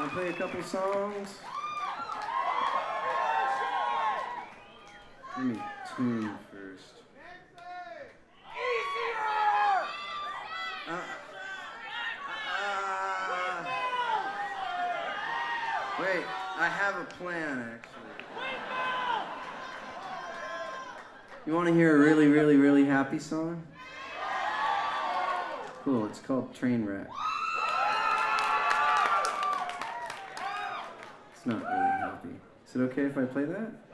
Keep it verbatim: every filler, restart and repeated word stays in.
I'll play a couple songs. Let me tune first. Uh, uh, wait, I have a plan actually. You want to hear a really, really, really happy song? Cool, it's called Trainwreck. It's not really happy. Is it okay if I play that?